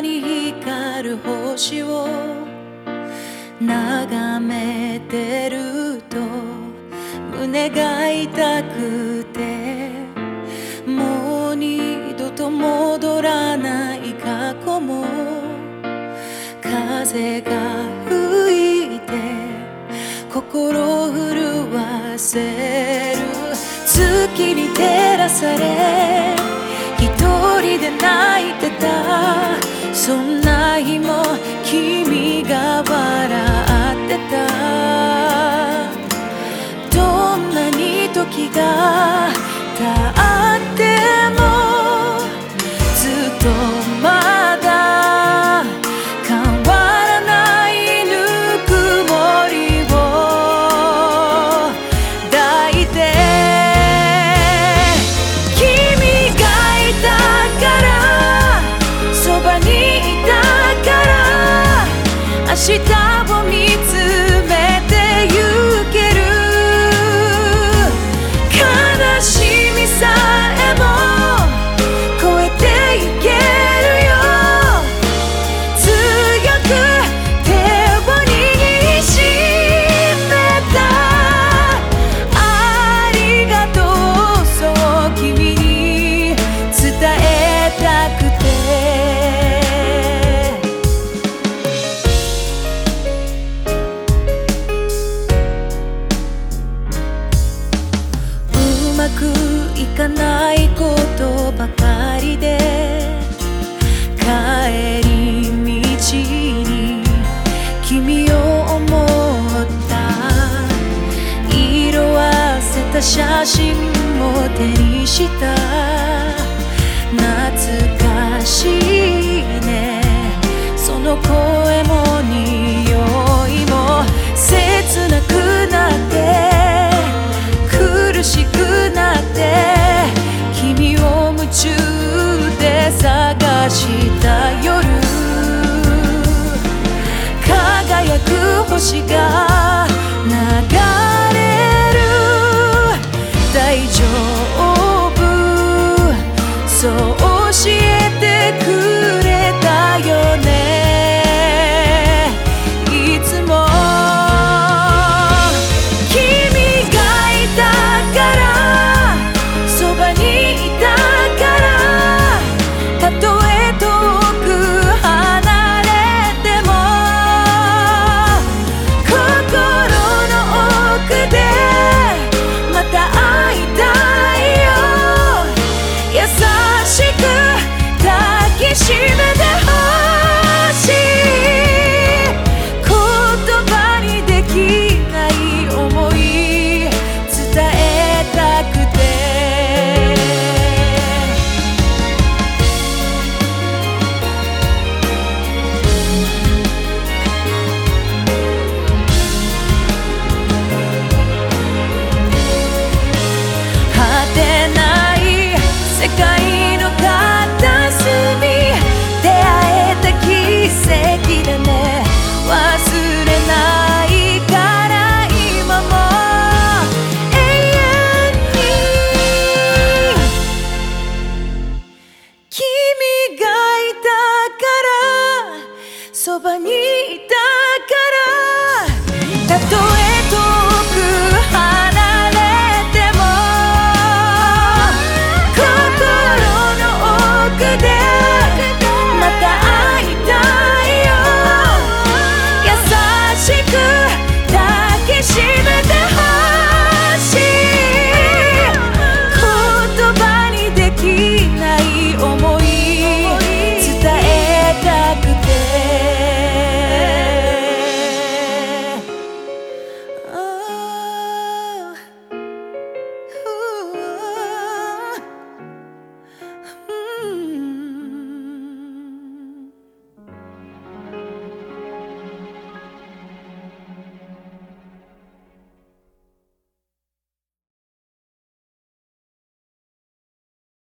に光る星を眺めてると胸が痛くて、もう二度と戻らない過去も風が吹いて心震わせる。月に照らされ一人で泣いてた、そんな日も君が笑ってた。どんなに時が経ってもずっとまだ変わらないぬくもりを抱いて、君がいたからそばにいたから明日を見つめてゆける。悲しみさえも越えてゆけるよ。強く手を握りしめた。ありがとう、そう君に伝えたくて。うまくいかないことばかりで帰り道に君を思った。色あせた写真も手にした。懐かしいね、その声も匂いも。切なくなって苦しくなって君を夢中で探した夜、輝く星が流れる。大丈夫、そう教えてくれたよね。いつも君がいたからそばにいたから、たとえ遠く離れても心の奥でまた会いたいよ。優しく抱きしめてほしい。言葉にできない想い伝えたくて。果てない世界の片隅、出会えた奇跡だね。忘れないから今も永遠に。君がいたからそばに